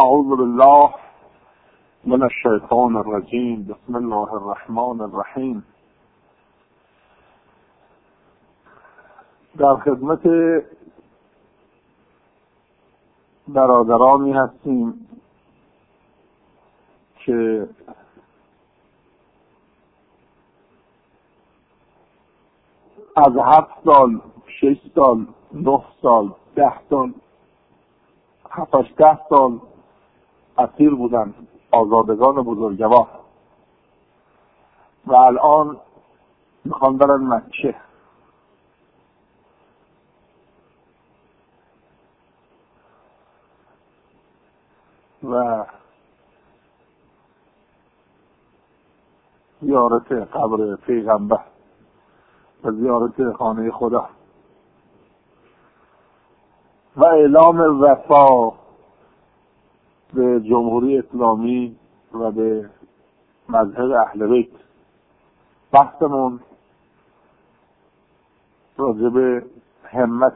اعوذ بالله من الشیطان الرجیم. بسم الله الرحمن الرحیم. در خدمت برادرانی هستیم که از 7 سال 6 سال 9 سال 10 سال 7-10 سال اسیر بودن، آزادگان بزرگوار، و الان میخوان برن مکه. و زیارت قبر پیغمبر و زیارت خانه خدا و اعلام وفا به جمهوری اسلامی و به مذهب اهل بیت. بحثمون راجع به همت،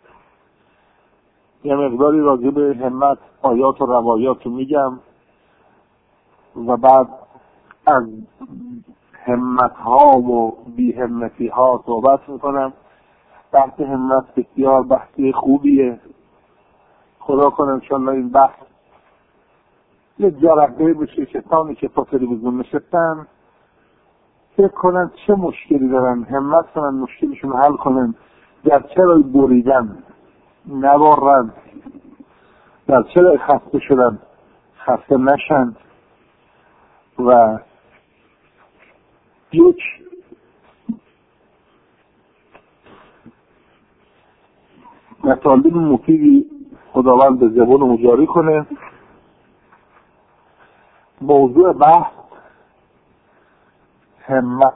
یه مقداری راجع به همت آیات و روایات رو میگم و بعد از همت ها و بی همتی ها صحبت میکنم. بحث همت بسیار بحثی خوبیه. خدا کنه انشالله این بحث یه جرقه بشه کسانی که پا تلویزیون نشستن فکر کنن چه مشکلی دارن، همت کنن مشکلشون حل کنن، در چه رای بریدن نبارن، در چه رای خسته شدن خسته نشن. و یک مطالب مفیدی خداوند به زبان مجاری کنه. موضوع بحث همت.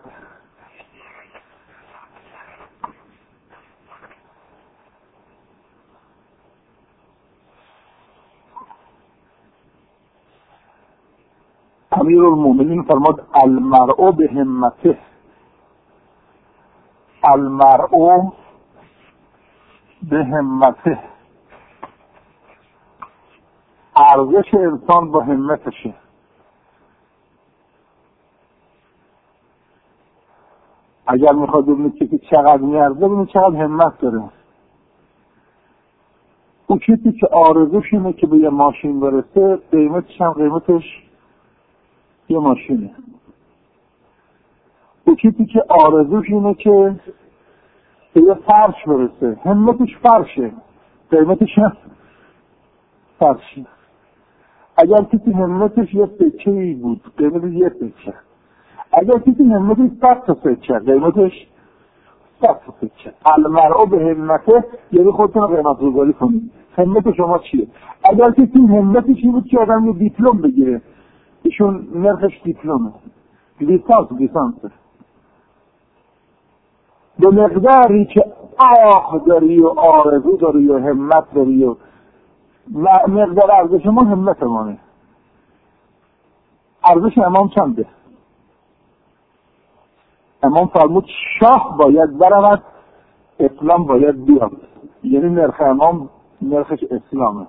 امیرالمومنین فرمود المرء به همته، المرء به همته، ارزش انسان با همتشه. اگر میخواد ببینید که چقدر میارزه، ببینید چقدر همت داره. اون کسی که آرزوش اینه که به یه ماشین برسه، قیمتش هم قیمتش یه ماشینه. اون کسی که آرزوش اینه که به یه فرش برسه، همتش فرشه، قیمتش هم فرشه. اگر کسی همتش یه سکه‌ای بود، قیمتش یه سکه. اگر کسی همتش 100 تا سکه، قیمتش 100 تا سکه. المرء به همته، یعنی خودتون قیمت گذاری کنید. همت شما چیه؟ اگر کسی همتش این بود که آدم یه دیپلم بگیره، ایشون نرخش دیپلمه، لیسانسه. به مقداری که آه داری و آرزو داری و همت داری و مقدار ارزش ما همت مانه. ارزش امام چنده؟ امام فرمود شاه باید برود، اسلام باید بیاد. یعنی نرخ امام نرخش اسلامه.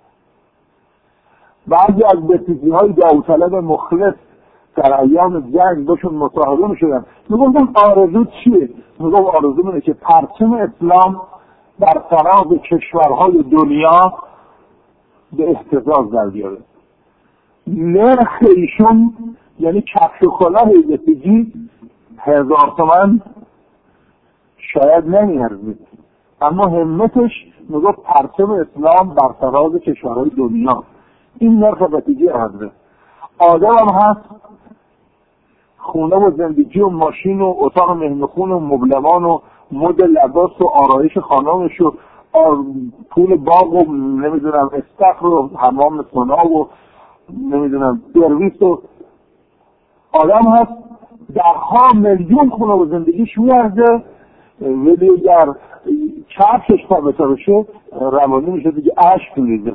بعضی از بسیجی های داوطلب مخلص در ایام جنگ باشون مصاحبه میشدن، میگفتن آرزو چیه؟ میگم آرزو اینه که پرچم اسلام در فراز کشورهای دنیا به اهتزاز در بیاره. نرخ ایشون یعنی کفش و کلاه بسیجی 1000 تومان شاید نمیارزید، اما همتش میگفت پرچم اسلام بر فراز کشورهای دنیا. این نرخ بسیجی حضره. آدم هم هست خونه و زندگی و ماشین و اتاق مهمخون و مبلمان و مد لباس و آرایش خانمش و پول باغ و نمیدونم استخر و حمام سنا و نمیدونم سرویس و آدم هست درها میلیون خونه و زندگیش میارزه، ولی اگر کفشش ثابته بشه روانی میشه دیگه اشک میریزه.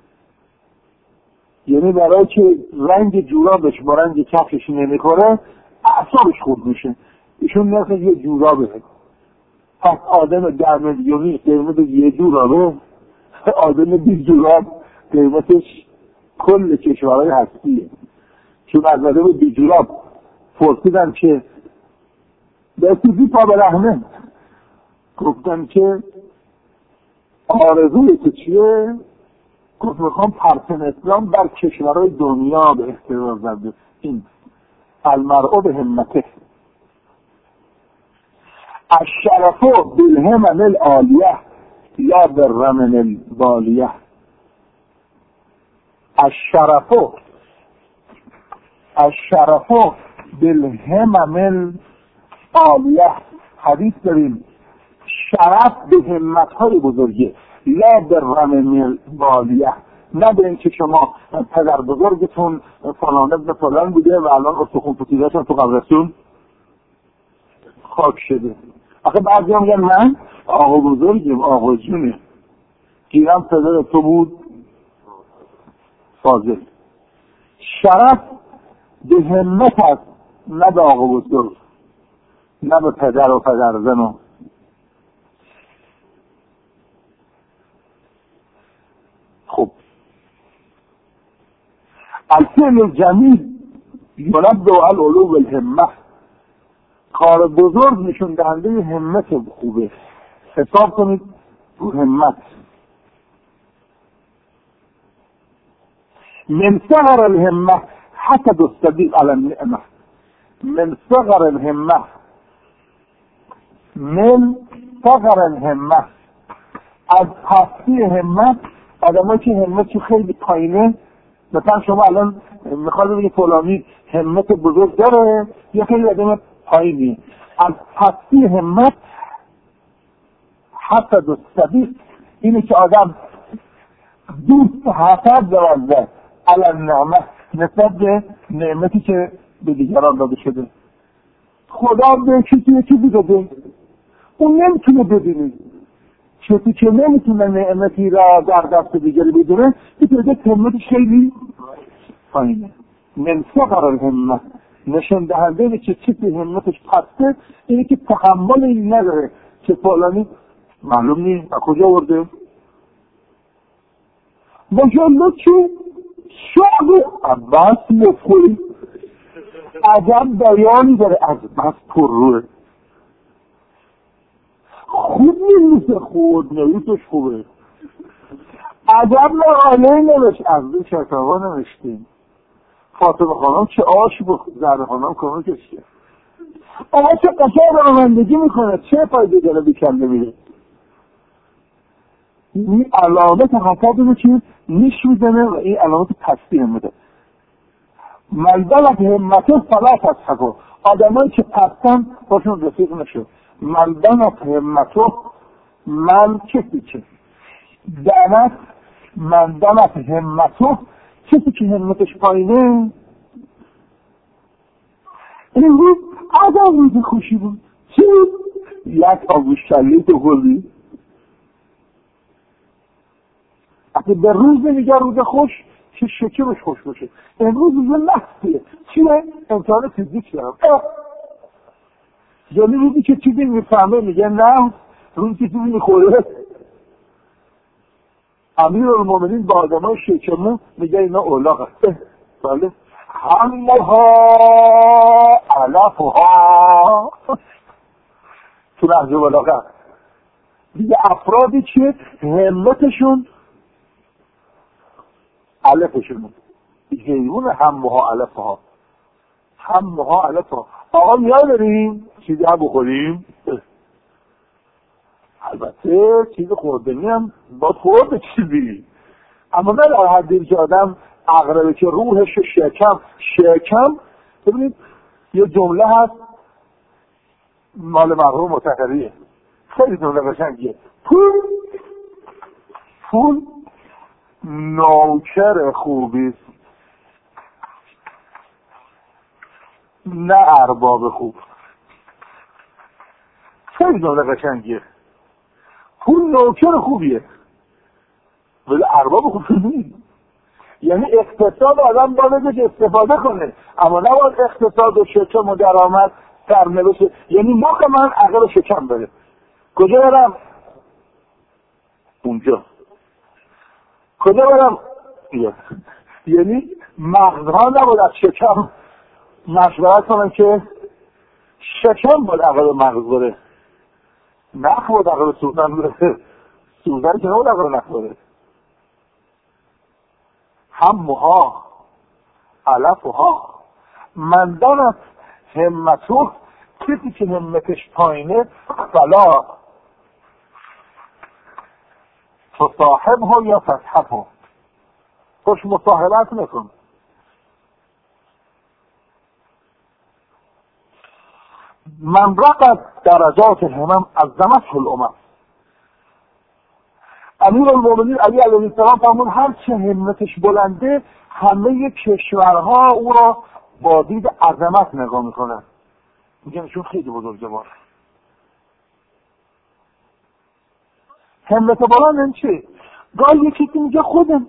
یعنی برای که رنگ جورابش با رنگ کفشش نمیخوره اعصابش خورد میشه. ایشون نرخ یه جورابه. پس آدم 10 میلیونی قیمت یه جورابه، آدم 20 جوراب قیمتش کل کشورهای هستیه. چون از زده بود بیجوراب پرسیدن که بسیدی پا به رحمه، گفتن که آرزوی تو چیه؟ گفت میخوام پرچم اسلام در کشورهای دنیا به احترام زده. این المرء به همته الشرف بالهمم العالیه یا بالرمم البالیه. الشرف بالهمم العالیه. حدیث داریم شرف به همت‌های بزرگه، لا بالرمم البالیه، نه به اینکه شما پدر بزرگتون فلان ابن فلان بوده و الان استخون پوسیده‌شون تو قبرستون خاک شده. آخه بعضی هم میگن من آقا بزرگیم، آقا جونه، گیرم پدر تو بود فاضل. شرف به همت است، نه به آقا بزرگ، نه به پدر و پدرزن و خب. الفعل الجمیل یلد العلو بالهمه. کار بزرگ نشون دهنده همت خوبه. حساب کنید رو همت. من صغر الهمه حسد الصديق على النعمه. من صغر الهمه، من صغر الهمه، از پستی همت. آدمایی که همت خیلی پایینه، مثلا شما الان میخواد بگید فلانی همت بزرگ داره یا خیلی آدم پایینی، از پستی همت حسد الصديق، اینه که آدم دوست حسد داره علی النعمه، نسبت به نعمتی که به دیگران داده شده. خدا به کسی چیزی داده، اون نمیتونه ببینه. کسی که نمیتونه نعمتی را در دست دیگری بدونه، بتونه همتش خیلی پایینه. من صغر الهمه، نشون دهنده اینه که کسی همتش پسته، اینه که تحمل این نداره که فلانی معلوم نیست از کجا ورده. مجلد چون شعب عباس مفخوری، عجب بیانی داره، از بس پر روه، خوب نمیسه، خود نویسش خوبه. عجب مقاله نوشت، از دو شکاوا نوشتیم. فاطمه خانم چه آش بود، زهره خانم کامل کشته. آقا چه قشنگ رانندگی میکنه، چه فایده داره بیکنده میره. این علامت حسد رو که نیش میزنه و این علامت پستی هم میده. ملدلت همته صلات از حقا، آدمایی که پستن باشون رفیق نشد. ملدلت همته، من کسی که دانت، ملدلت همته، کسی که همتش پایینه. این روز آدم روز خوشی بود. چی بود؟ یک آبوش شلیت و خوردی. اگه به روز نمیگه روز خوش، که شکرش خوش باشه. امروز روز نحسیه. چیه؟ امتحان فیزیک دارم. یعنی روزی که چیزی میفهمه میگه نه، روزی که چیزی میخوره. امیرالمومنین با آدمای شکرمو میگه اینا اولاغ هست. بله. همها علفها. تو نهج بلاغه دیگه افرادی که همتشون علفشون حیوان، همها علفها، همها علفها. آقا میاد داریم چیزی هم بخوریم، البته چیز خوردنی هم باید خورده چیزی، اما نه در حدی که آدم اقربه که روحش شکم. ببینید یه جمله هست مال مرحوم مطهریه، خیلی جمله قشنگیه. پول نوکر خوبیست، نه ارباب خوب. خیلی جمله قشنگیه. پول نوکر خوبیه ولی ارباب خوب نیست. یعنی اقتصاد آدم باید استفاده کنه، اما نباید اقتصاد و شکم و درآمد سرنوشت. یعنی مخ من عقل شکم بره، کجا برم؟ اونجا. کجا برم؟ یعنی مغزها نباید از شکم مشورت کنن که شکم باید عقب مغز بره، نخ باید عقب سوزن بره، سوزن که نباید عقب نخ بره. همها علفها من دانت همتو، کسی که همتش پایینه فلا تصاحب ها یا تصحب ها، خوش مصاحبت نکن. من رقت درجات همم از دمت الامم. امیر المومنین علی علیه السلام فرمود هر چه همتش بلنده همه کشورها او را با دید عظمت نگاه میکنن، میگن ایشون خیلی بزرگوار. همت بلند این چه؟ گاهی یکی میگه خودم،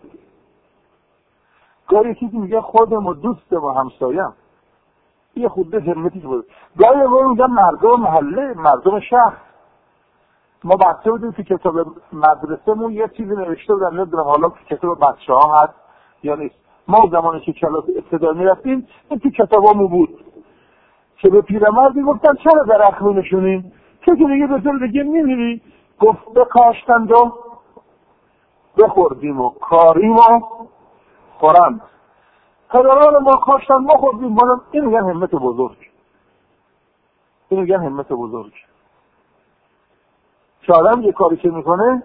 گاهی یکی میگه خودم و دوستم و همسایم، یه خودت همتی بود. گاهی میگن مردم محله، مردم شهر. ما بچه بودیم که کتاب مدرسه‌مون یه چیزی نوشته بودن، نمیدونم حالا کتاب بچه‌ها هست یا نیست. ما زمانی که کلاس ابتدایی میرفتیم این تو کتابامون بود که به پیرمردی گفتن چرا درخت رو نشونیم؟ که دیگه به طور دیگه می‌بینی گفت بکاشتند و بخوردیم و کاریم و خورند. پدران ما کاشتن ما خوردیم. این میگن همت بزرگ، این میگن همت بزرگ. که آدم یه کاری که میکنه.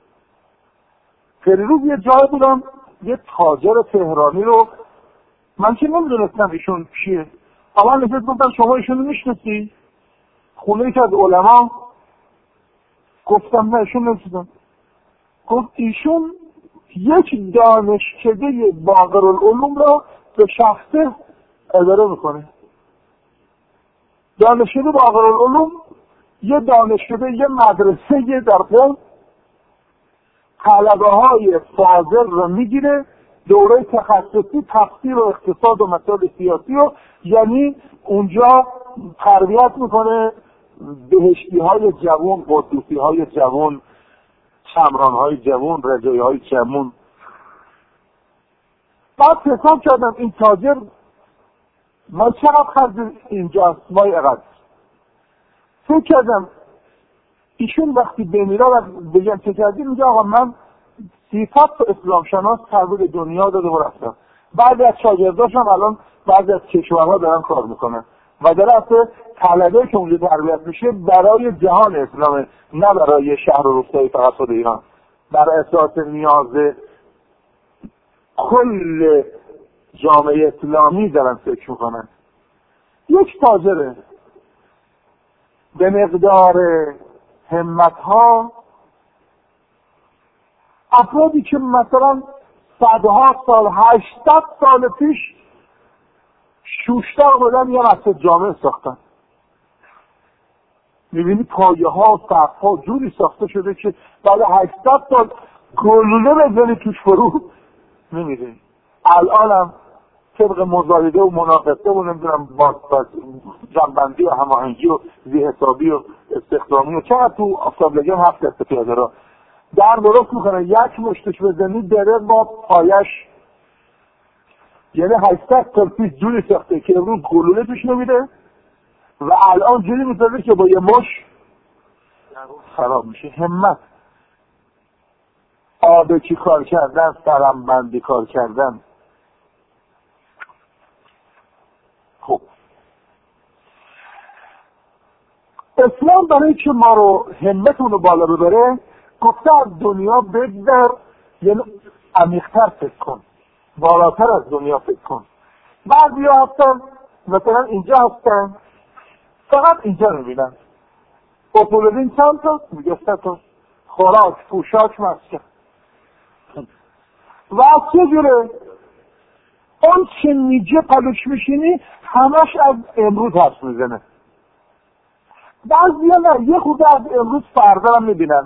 فریروز یه جای بودم، یه تاجر تهرانی رو من که نمیدونستم ایشون کیه، اما نشد گفتم شما ایشون رو میشناسی؟ خونه ای که از علما. گفتم نه ایشون نمیشناسم. گفت ایشون یک دانشکده باقرالعلوم را به شخصه اداره میکنه. دانشکده باقرالعلوم یه دانشکده، یه مدرسه، یه در قم طلبه های فاضل رو میگیره، دوره تخصصی تفسیر و اقتصاد و مسائل سیاسی رو، یعنی اونجا تربیت میکنه بهشتی های جوان، قطوفی های جوان، شمران های جوان، رجایی های جوان. بعد حساب کردم این تاجر ما چقدر خرج اینجاست، مای اقدر. فکر کردم ایشون وقتی بمیره و بگم چه کردی، میگه آقا من 300 تا اسلام شناس تحویل دنیا داده و رفتم. بعضی از شاگرداشم الان بعضی از کشورها دارن کار میکنن و در اصل طلبه که اونجا تربیت میشه برای جهان اسلامه، نه برای شهر و روستای فقط خود ایران، بر اساس نیاز کل جامعه اسلامی دارن فکر میکنن. یک تاجره به مقدار همتها، افرادی که مثلا صدها سال 800 سال پیش شوشتر بودن یا مسجد جامع ساختن. میبینی پایه ها سقف ها جوری ساخته شده که بعد 800 سال گلوله بزنی توش فرو نمیره. الان هم طبق مزایده و مناقصه و نمیدونم جنبندی و هماهنگی و ذی حسابی و استخدامی و چقدر تو آفتاب لگن 7 دسته پیاده را در درست میکنه، یک مشتش بزنی دره با پایش. یعنی 800 سال پیش جوری ساخته که امروز گلوله توش نمیده و الان جوری میسازه که با یه مش خراب میشه. همت، آبکی کار کردن، سرمبندی کار کردن. خب اسلام برای که ما رو همتون رو بالا ببره گفته از دنیا بگذر، یعنی عمیق‌تر فکر کن، بالاتر از دنیا فکر کن. بعضی ها هستن مثلا اینجا هستن فقط اینجا میبینن. اپولوژین چند تا؟ میگه 3 تا. خوراک، پوشاک، مسکن. و از چه جوره؟ اون چه میگه پلوش میشینی همش از امروز حرف میزنه. بعضی ها نه، یه خود از امروز فردا هم میبینن.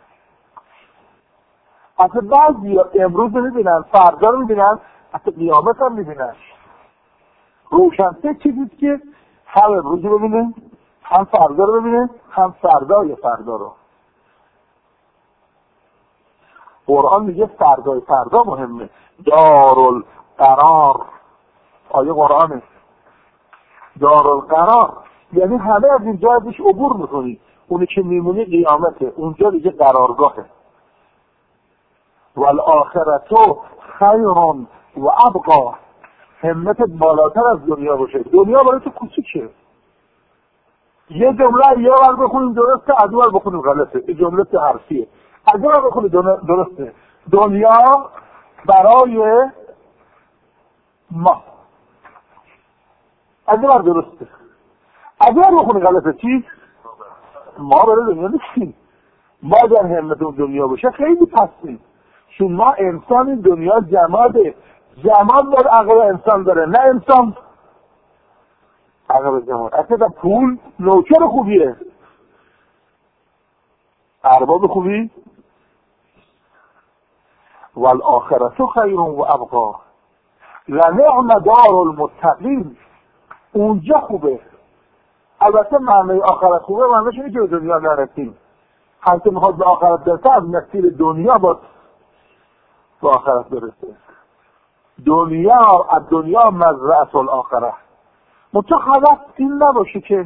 اصلا بعضی ها امروز رو میبینن، فردا رو میبینن، اصلا قیامت هم میبینن. روشنفکر چیزیست که هم امروز رو ببینه، هم فردا رو ببینه، هم فردا یا فردا رو. قرآن میگه فردا مهمه. قرار. آیه قرآنه. دارالقرار یعنی همه از اینجا ازش عبور میکنی، اونی که میمونی قیامته، اونجا دیگه قرارگاهه. والآخرتو خیر و ابقا، همتت بالاتر از دنیا باشه. دنیا برای تو کوچیکه. یه جمله یه بار بخونیم درسته، از اون بار بخونیم غلطه. این جمله حرفیه. از اون بار بخونیم درسته. دنیا برای ما، از اون بار درسته. از اون بار بخونیم غلطه. چی؟ ما برای دنیا نیستیم. ما در همت اون دنیا باشه خیلی پستیم، چون ما انسان، این دنیا جماده. جماد در عقل انسان داره، نه انسان عقل جماد. اصلا پول نوکر خوبیه، ارباب خوبی. والآخرت خیر و ابقا لنعم دار المتقین، اونجا خوبه. البته معنی آخرت خوبه معنیش اینه که به دنیا نرسیم. هر که میخواد به آخرت برسه از مسیر دنیا با آخرت برسه. دنیا از دنیا مزرعه الاخره. متخلص این نباشه که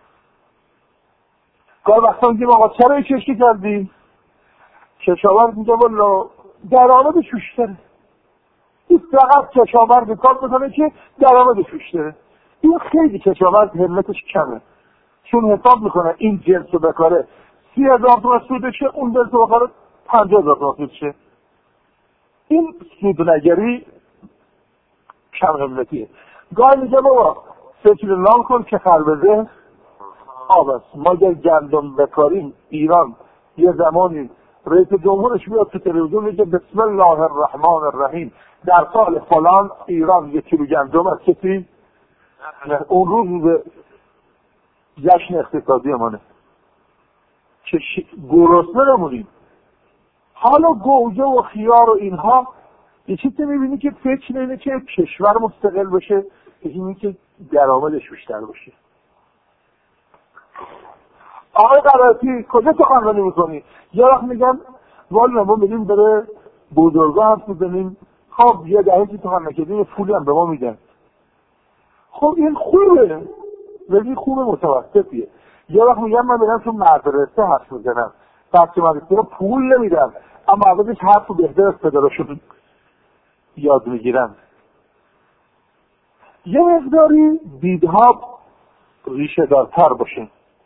گاه وقتا میگیم آقا چرا این کشتی کردی؟ کشاورز میگه والا درآمدش بیشتره. این فقط کشاورز کار میکنه که درآمدش بیشتره. این خیلی کشاورز همتش کمه، چون حساب میکنه این جنس رو بکاره 30,000 تومان سودشه، اون جنس رو بکاره 50,000 تومان سودشه. این سودنگری کم همتیه. گاه میگه بابا فکر نام کن که خربزه آب است. ما اگر گندم بکاریم ایران یه زمانی رئیس جمهورش میاد تو تلویزیون میگه بسم الله الرحمن الرحیم در سال فلان ایران 1 کیلو گندم از کسی اون روز جشن اقتصادی مانه که گرسنه نمونیم. حالا گوجه و خیار و اینها یه چیزی میبینی که فکر اینه که کشور مستقل بشه، اینه که درآمدش بیشتر باشه. آقای قرائتی کجا سخنرانی میکنی؟ یه وقت میگن والا ما میریم بره بزرگا حرف میزنیم، خب یه دهه که سخن نکردیم پولی هم به ما میدن. خب این خوبه، ولی خوب متوسطیه. یه وقت میگن من میرم تو مدرسه حرف میزنم، بچه مدرسه رو پول نمیدن اما عوضش حرف رو بهتر از پدرشون یاد میگیرن. یه مقداری دیدها ریشه دارتر باشه.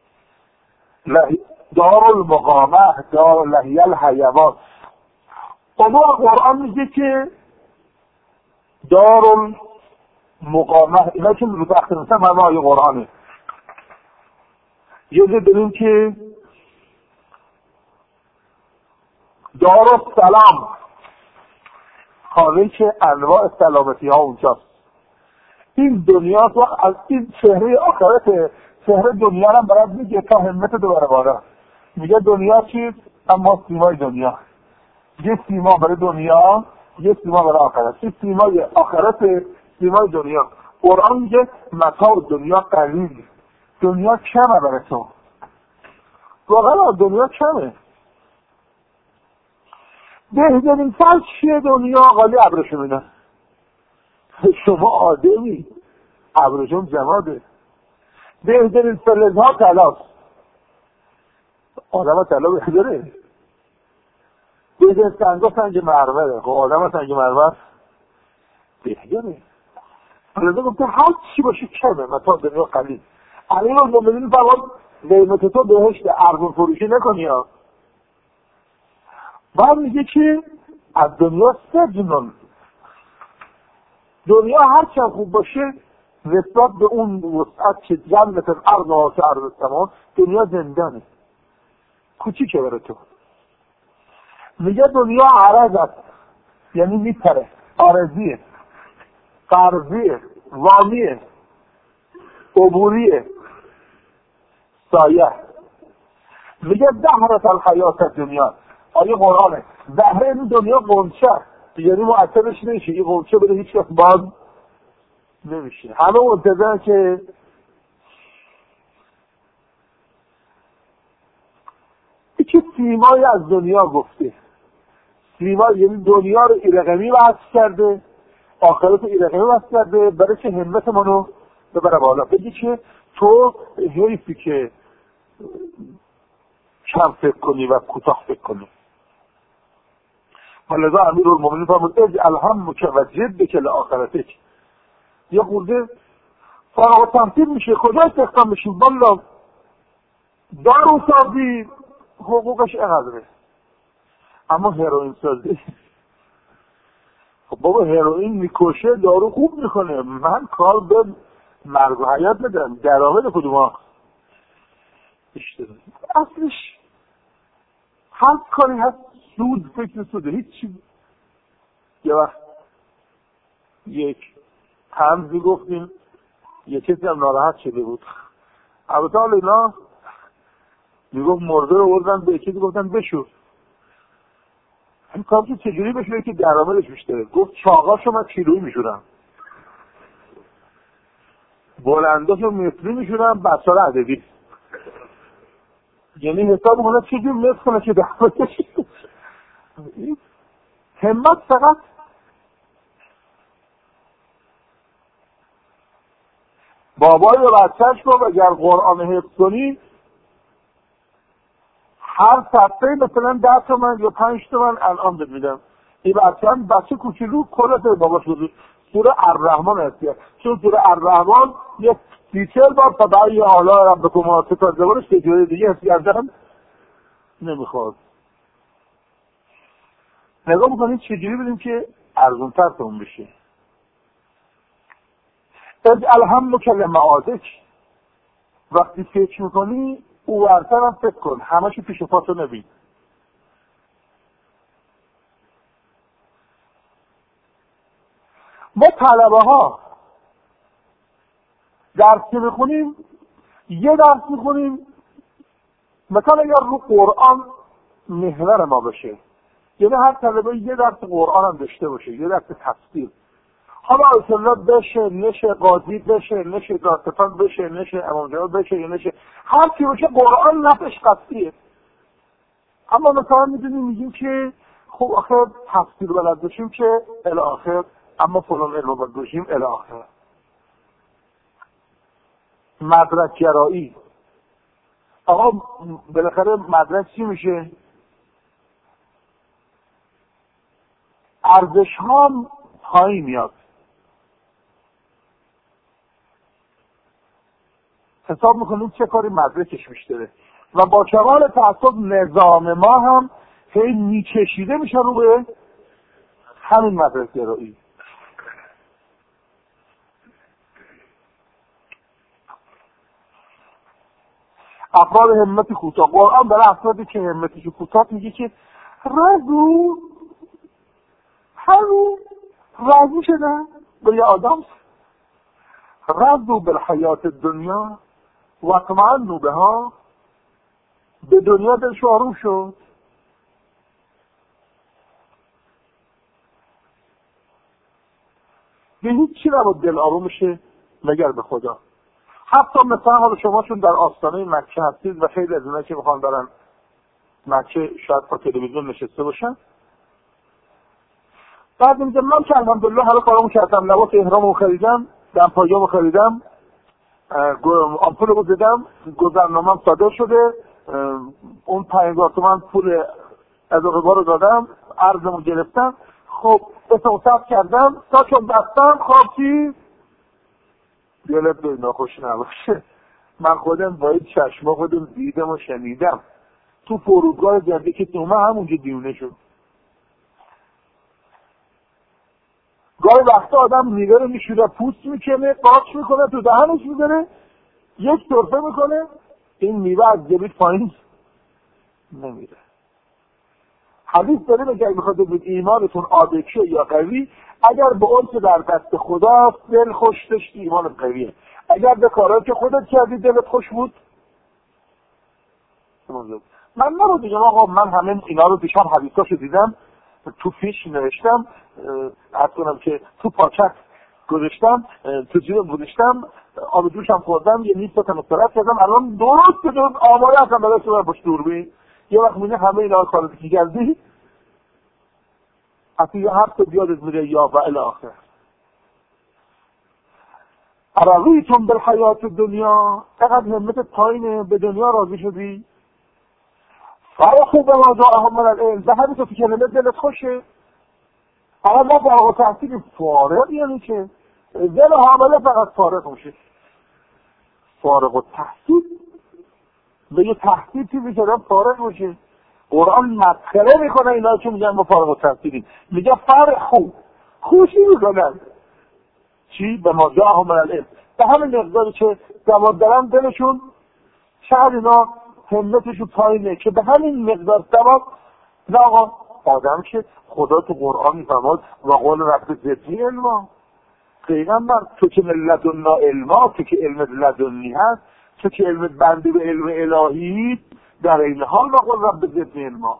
دار المقامه، دار لحیه الحیوان. اما قرآن میگه که دار المقامه، اینا که رو تخت نوشتن همه آیه قرآنه. یه جا داریم که دار السلام، خانه که انواع سلامتی ها اونجاست. این دنیاست. وقت از این چهره آخرت، چهره دنیا هم برات میگه تا همت دو براباره. میگه دنیا چیست؟ اما سیمای دنیا، یه سیما برای دنیا، یه سیما برای آخرت. این سیمای آخرت، سیمای دنیا. قرآن میگه متاع دنیا قلیل، دنیا کمه برای تو. واقعا دنیا کمه. بهترین فرق چیه؟ دنیا قالی ابرشو میدن. شما آدمی، ابرشون جماده. بهترین فلزها طلاست. آدم ها طلا بهتره. بهترین سنگا سنگ مرمره. خب آدم ها سنگ مرمر بهتره. فلزا گفته هر چی باشه کمه، متاع دنیا قلیل. علیه رو ببینید فقط قیمت تو بهشت ارزون فروشی نکنی ها. بعد میگه که از دنیا سجنون، دنیا هر چند خوب باشه نسبت به اون وسعت که جنت الارض و عرض السما، دنیا زندانه، کوچیکه برای تو. میگه دنیا عرض است، یعنی میپره، عارضیه، قرضیه، وامیه، عبوریه، سایه. میگه دهرت الحیات دنیا. آیه قرآنه. دهره این دنیا قنچه، یعنی معطلش نمیشه. این قنچه بده هیچ وقت باز نمیشه. همه منتظرن که که سیمای از دنیا گفته. سیما یعنی دنیا رو رقمی بحث کرده، آخرت ایرقه واسه کرده برای که همت منو ببره بالا، بگی که تو حیفی که کم فکر کنی و کوتاه فکر کنی. ولذا امیرالمومنین فرمود اجعل همک و جدک لآخرتک. یه خورده فارغ التحصیل میشه، کجا استخدام میشیم؟ والا داروسازی حقوقش اینقدره، اما هروئین سازی خب بابا هروئین میکشه، دارو خوب میکنه، من کار به مرگ و حیات ندارم، درآمد کدوم اشتباهی اصلش هر کاری هست سود، فکر سوده، هیچی. یه وقت یک تمزی گفتیم، یه کسی هم ناراحت شده بود، البته حالا اینا میگفت مرده رو بردن به یکی گفتن بشور، این کار که چجوری بشوره که درآمدش بیشتره؟ گفت چاقاشو من کیلویی میشورم، بلنداشو متری میشورم، بسال عددی. یعنی حساب کنه چجوری متر کنه که درآمدش همت فقط بابای و بچهش گفت اگر قرآن حفظ کنی هر صفحه مثلا 10 تومن یا 5 تومن الان بهت میدم. این بچه کوچولو کلت باباش بود. سوره الرحمن هست، چون سوره الرحمن یک تیچر با فدای اعلی ربکم تا زبانش که جای دیگه هست کردن نمیخواد. نگاه میکنید چجوری بدیم که ارزونتر تون بشه. اجعل همک لمعادک. وقتی فکر میکنی او ورتر هم فکر کن، همشو پیش پاتو نبین. ما طلبه ها درس که میخونیم، یه درس میخونیم مثلا اگر رو قرآن محور ما بشه، یعنی هر طلبه یه درس قرآن هم داشته باشه، یه درس تفسیر، حالا اصلا بشه نشه، قاضی بشه نشه، داستان بشه نشه، امام جواد بشه یا نشه، هر کی باشه قرآن نفش قصدیه. اما مثلا میگیم که خب آخر تفسیر بلد باشیم که الی آخر، اما فلان علم بلد باشیم الی آخر. مدرک گرایی، آقا بالاخره مدرک چی میشه؟ ارزش ها پایین میاد. حساب میکنیم چه کاری مدرکش بیشتره و با کمال تأسف نظام ما هم خیلی میکشیده میشه رو به همین مدرک گرایی. افراد همت کوتاه، قرآن برای افرادی که همتشون کوتاه میگه که رضو شدن به یه آدم، رضو بالحیات الدنیا و اطمئنوا بها، به دنیا دلش آروم شد. به هیچ چی نباید دل آروم شه مگر به خدا. حتی مثلا حالا شما چون در آستانه مکه هستید و خیلی از اونایی که میخوان برن مکه شاید با تلویزیون نشسته باشن، بعد میگم من که الحمدلله حالا کارامو کردم، لباس احرامو خریدم، دمپایه‌مو خریدم، آمپولمو زدم، گذرنامه‌ام صادر شده، اون 5000 تومان پول اضافه رو دادم، ارزمو گرفتم، خب اصلاحات کردم، تا چون دستم خوابی دلت به ناخوش نباشه. من خودم با این چشما خودم دیدم و شنیدم. تو فرودگاه جدی که تومه همونجا دیونه شد. گاهی وقتا آدم میوه رو میشوره، پوست میکنه، قاچ میکنه، تو دهنش میذاره، یک طرفه میکنه، این میوه از جبید پایین نمیره. حدیث داره میگه اگه میخواد بگید ایمانتون آبکیه یا قوی، اگر به اون که در دست خدا دل خوش داشتی ایمان قویه، اگر به کارهایی که خودت کردی دلت خوش بود. من نرو دیگه آقا من همه اینا رو دیشب حدیثاشو دیدم، تو فیش نوشتم، عرض کنم که تو پاکت گذاشتم، تو جیبم گذاشتم، آب دوشم خوردم، یه نیست تا مسترد کردم، الان درست آماده هستم برای تو باش دوربین. یه وقت میگه همه اینا رو کارو که کردی، حتی یه هفته بیادت میره یا و الی آخر. رضیتم بالحیات دنیا، اینقدر همت پایینه، به دنیا راضی شدی. فرحوا بما جاءهم من العلم، به همین تو کلمه دلت خوشه. اما ما فارغ التحصیل فارغ یعنی که دل حامله فقط فارغ میشه. فارغ التحصیل به یه تحصیل چیزی شدن فارغ میشه. قرآن مسخره میکنه اینا که میگن ما فارغ التحصیلیم، میگه فرحوا، خوشی میکنن. چی؟ به ما جاءهم من العلم، به همین مقداری که سواد دارن دلشون شاید اینا همتشون پایینه که به همین مقدار سواد. نه آقا، آدم که خدا تو قرآن میفرماد و قول رب زدنی علما، پیغمبر تو که لدنا علما، تو که علم لدنی هست، تو که علم بنده به علم الهی، در این حال و قول رب زدنی علما.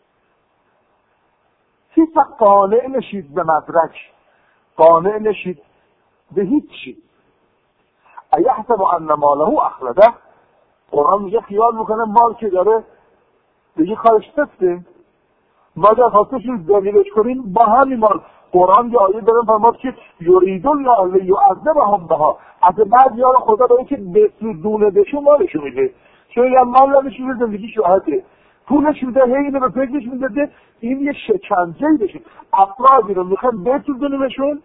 هیچ وقت قانع نشید به مدرک، قانع نشید به هیچی. ایحسب ان ماله اخلده، قرآن میگه خیال میکنه مال که داره دیگه خارج تسته، ما در خواستشون دلیلش کنیم با همین مال. قرآن یه آیه دارن فرماد که یرید الله لیعذبهم بها، از بعد یار خدا داره که بسودونه بهشون مالشو میده، چون یه مال نمیشه زندگی شوهده، پولش میده، هی اینو به فکرش میده، این یه شکنجه‌ای بشه. افرادی رو میخوان بسودونیمشون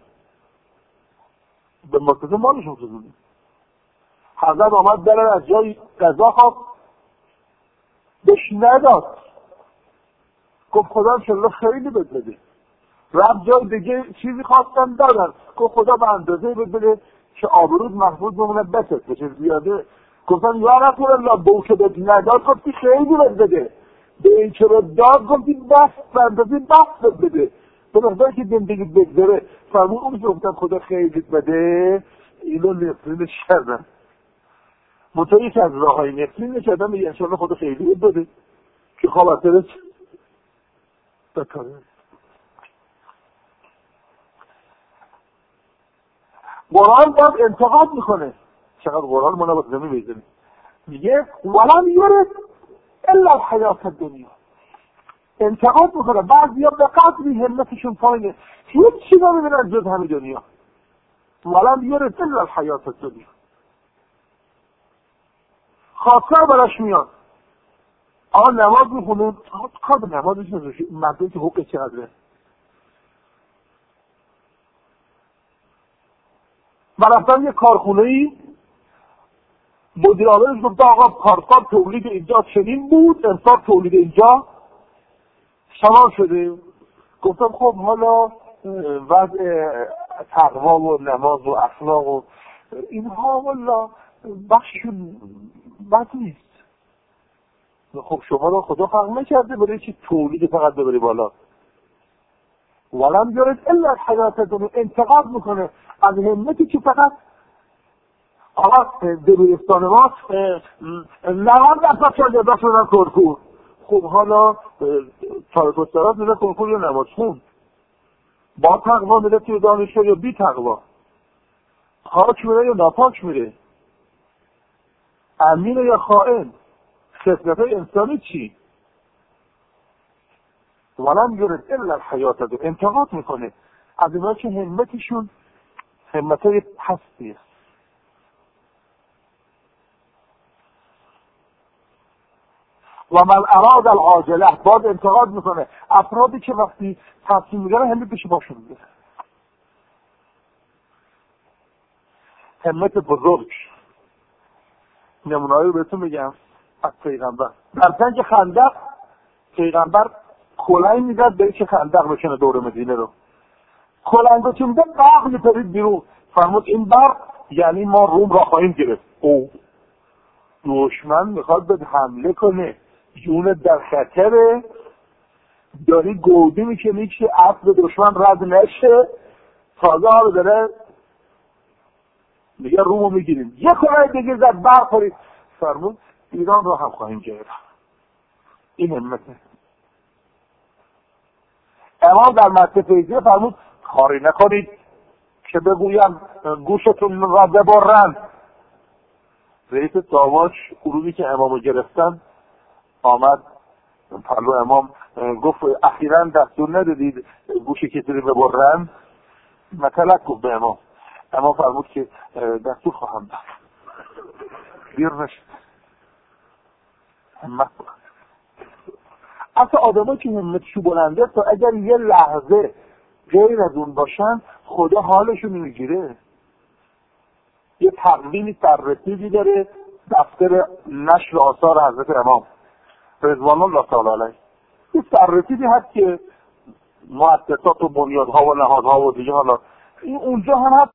به مقصد مالشون سودونه. حضرت آمد دلن از جای قضا خواب بهش نداد، گفت خدا انشالله خیلی بد بده. رب جای دیگه چیزی خواستن دادن، گفت خدا به اندازه بد بده که آبروت محفوظ بمونه، بسد بشه زیاده. گفتن یا رسول الله بو که بد نداد، گفتی خیلی بد بده. به این که بد داد گفتی بس به اندازه بس بد بده، به مقداری که زندگی بگذره. فرمون اون که گفتن خدا خیلی بده، اینو نفرینش کردن. منطقی که از راه های نفرینش کردن میگه انشالله خدا خیلی بد بده که خوابترش بکنه. قرآن باز انتقاد میکنه. چقدر قرآن ما نباید زمین بیزنیم. میگه ولم یرد الا الحیات الدنیا، انتقاد میکنه. بعضی ها به قدری همتشون پایینه هیچ چی نمیبینن جز همین دنیا. ولم یرد الا الحیات الدنیا، خاطر براش میاد. آقا نماز میخونه، کار به نمازش نزوشی، مردمی که حقوق چقدره. من رفتم یه کارخونه‌ای، مدیر عاملش گفت آقا پارسال تولید اینجا چنین بود، امسال تولید اینجا چنان شده. گفتم خب حالا وضع تقوا و نماز و اخلاق و اینها والا بخششون بد نیست. خب شما رو خدا خلق نکرده برای چی تولید فقط ببری بالا. ولم یرد الا الحیات الدنیا، انتقاد میکنه از همتی که فقط آقا دبیرستان ما 90% شاگردان شدن کنکور. خب حالا تاریخ استرات میره کنکور یا نماز خون، با تقوا میره توی دانشگاه یا بی تقوا، پاک میره یا ناپاک میره، امین یا خائن، خصلت‌های انسانی چی؟ ولم یرد الا الحیات الدنیا، انتقاد میکنه از اینا که همتشون همتای پستی است. و من اراد العاجله، باز انتقاد میکنه افرادی که وقتی تصمیم میگیرن همه پیش باشون میگیرن. همت بزرگ نمونه‌ای رو بهتون میگم از پیغمبر. در جنگ خندق پیغمبر کلنگ میزد به اینکه خندق بکنه دور مدینه رو. کلنگو که میزد برق میپرید بیرون. فرمود این برق یعنی ما روم را خواهیم گرفت. او دشمن میخواد به حمله کنه، جونت در خطره، داری گودی میکنی که اسب دشمن رد نشه، تازه ها رو داره میگه رومو میگیریم. یه کلنگ دیگه زد برق خورید. فرمود ایران رو هم خواهیم گرفت. این همته. امام در مدرسه فیضیه فرمود کاری نکنید که بگویم گوشتون را ببرند. رئیس داواش غروبی که امامو گرفتن آمد پلو امام گفت اخیراً دستور ندادید گوش کسی رو ببرند؟ مثلا گفت به امام اما فرمود که دستور خواهم داد. دیر نشد. همت بود. اصلا آدمایی که همتشو بلنده تا اگر یه لحظه غیر از اون باشن خدا حالشو نمیگیره. یه تقویمی ترتیبی داره دفتر نشر آثار حضرت امام رضوان الله تعالی علیه. یه ترتیبی هست که مؤسسات و بنیادها و نهادها و دیگه حالا این اونجا هم هست